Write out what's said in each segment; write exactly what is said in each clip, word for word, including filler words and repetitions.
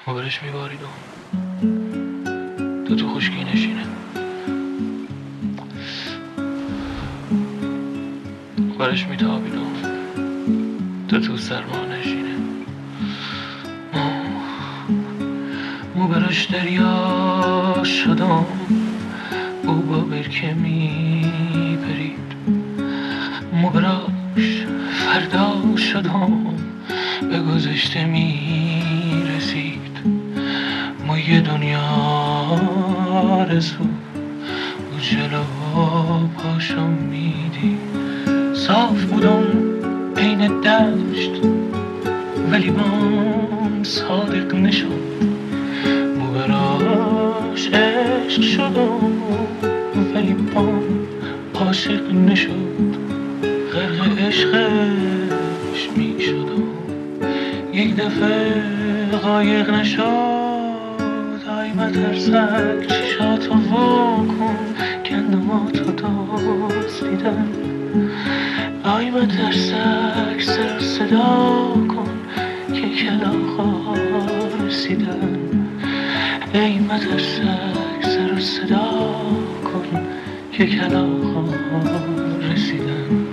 و برش میباریدم تا تو خشکی نشینه، برش میتابیدم تا تو سرما نشینه. مو برش دریا شدم، او با برکه میپرید. مو براش فردا شدم، به گذشته میرسید. مو یه دنیا رسو و جلو پاشم میدید. صاف بودم عین دشت ولی بام صادق نشد. مو براش عشق شدم ولی بام عاشق نشد. غرق عشقش می شدم یک دفعه غایق نشد. آی مترسک چشاتو واکن گندماتو دزدیدن. آی مترسک سر صدا کن که کلاغا رسیدن. ای مترسک سر صدا کن که کلاغا رسیدن.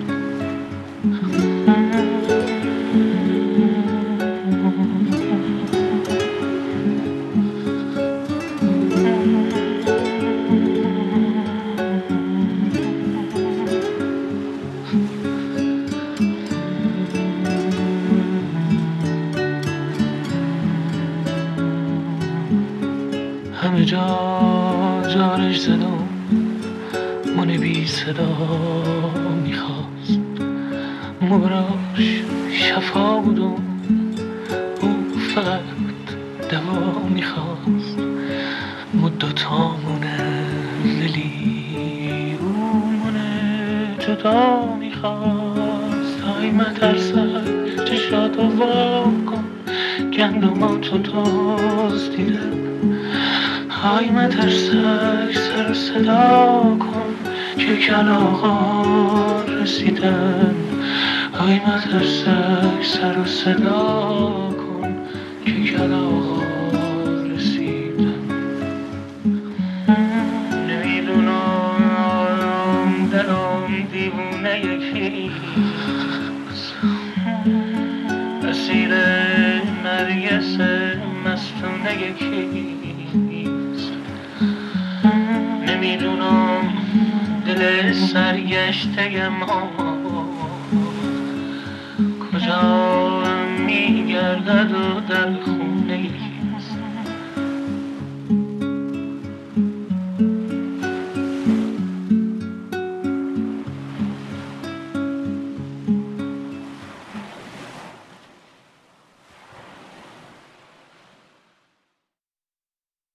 همه جا جارش زدم، من بی صدا میخواست. مو براش شفا بودم، او فقط دوا میخواست. مو دوتامونه ولی او منه جدا میخواست. آی مترسک چشاتو وا کن گندماتو دزدیدن. آی مترسک سر صدا کن که کلاغا رسیدن. آی مترسک سر صدا کن که کلاغا رسیدن. نمیدونم دلم دیوونه یکیست، اسیر نرگس مستونه یکیست. نمیدونم دل سرگشته ما کجا میگردد و در خونه یکیست.